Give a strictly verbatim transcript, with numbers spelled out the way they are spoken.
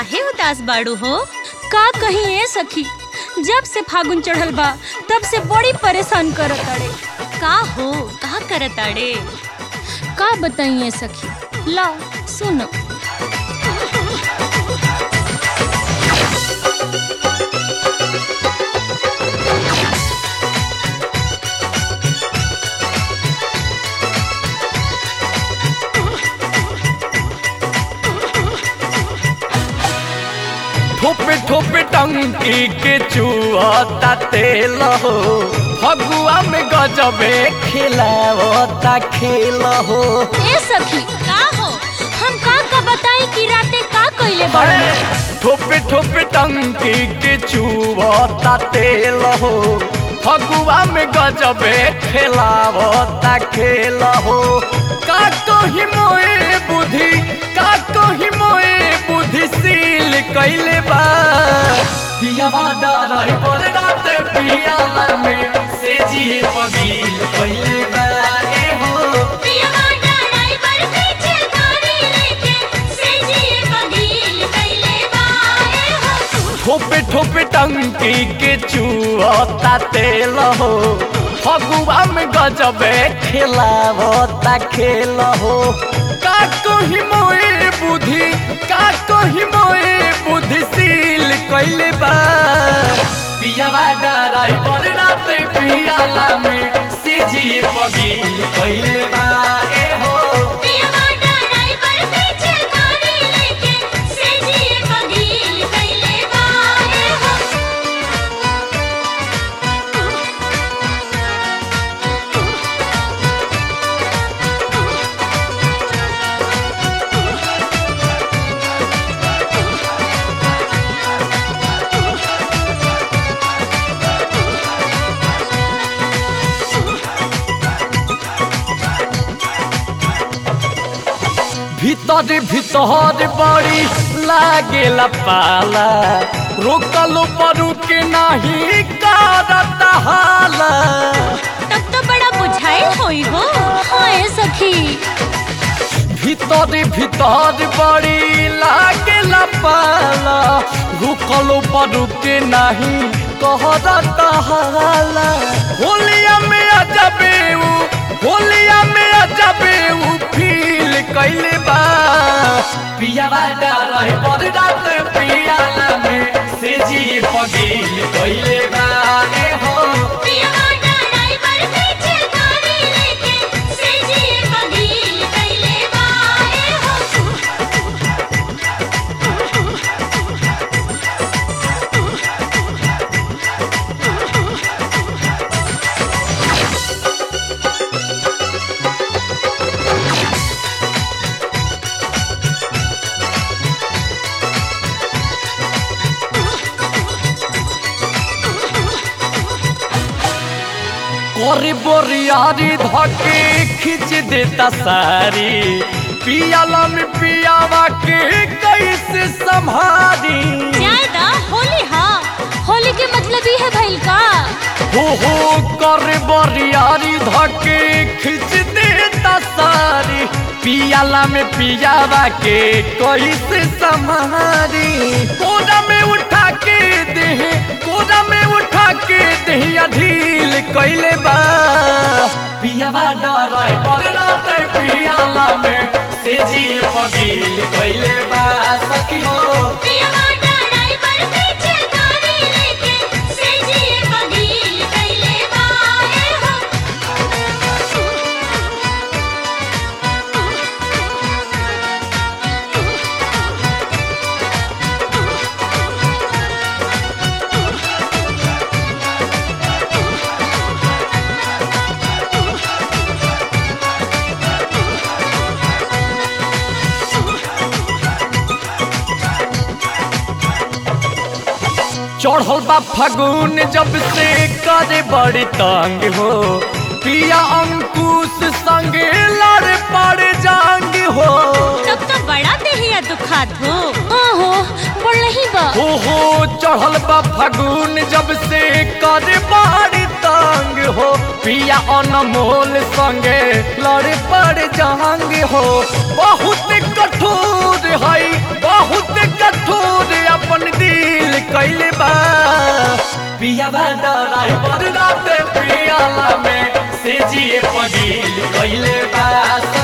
काहे उदास बाड़ू हो? का कहीं ए सखी, जब से फागुन चढ़ल बा तब से बड़ी परेशान करत अड़े। का हो, का करत अड़े? का बताइए सखी, ला सुनो। ठोपे ठोपे टंकी के चुआता तेल हो, फगुआ में गजबे खिलावता खेल हो। ए सखी का हो, हम का का बताई कि राते का कइले बाड़े? ठोपे ठोपे टंकी के चुआता तेल हो, फगुआ में गजबे खिलावता खेल हो। का कही मोए बुद्धि, का कही मोए बुद्धि सील कइले बा। पियावा डराई पर राते पियाला में से जिए पगील कइले बा। ए हो पियावा डराई पर पीछे गाड़ी लेके से जिए पगील कइले बा। ए हो ठोपे ठोपे टंकी के चुआता तेल हो, फगुआ में गजबे खिलावता खेल हो। का कही मोए बुद्धि, का कही मोए बुद्धि सील कइले बा। पियावा डराई पर राते पियाला में से जिए पगील कइले बा। ए हो पियावा डराई पर पीछे गाड़ी लेके से जिए पगील कइले बा। ए हो भीतर भीतर बड़ी लागेला पाला, रोकलो परू के नहीं करता हाला। तब तो बड़ा बुझाइल होई हो। हाँ ए सखी, भीतर भीतर बड़ी लागेला पाला, रोकलो परू के नहीं करता हाला। होलिया में अजबे ऊ, होलिया में अजबे ऊ फील कइले बा। पियावा डराई पर राते पियाला में से जिए पगील कइले बा। ए हो पियावा डराई पर पीछे गाड़ी लेके से जिए पगील कइले बा। ए हो कोरी बोरियारी धके खींच देता सारी, पियाला में पियावा के कैसे संभारी। ज्यादा होली, हाँ होली के मतलब ही है भइल का। हो हो कर बोरियारी धके खींच देता सारी, पियाला में पियावा के कैसे संभारी। कोना में उठा के दे, कोना में उठा के दहिया ढील कइले बा। पियावा डराई पर राते पियाला में से जिए पगील कइले बा। सखी हो पियावा डराई पर पीछे गाड़ी लेके से जिए पगील कइले बा। ए हो चढ़ल बा फागुन जब से करे बड़ी तंग हो, पिया अंकुश संगे लड़ पड़ जांग हो। तब तो बड़ा देहिया दुखात हो। हाँ हो बढ़ नहीं बा। हो हो चढ़ल बा फागुन जब से करे बड़ी तंग हो, पिया अनमोल संगे लड़ पड़ जांग हो। बहुत कठोर है, बहुत कठोर अपन दिल कैले बा पियावा ड्राइवर रात पियाला में से जिए पगील कैले बा।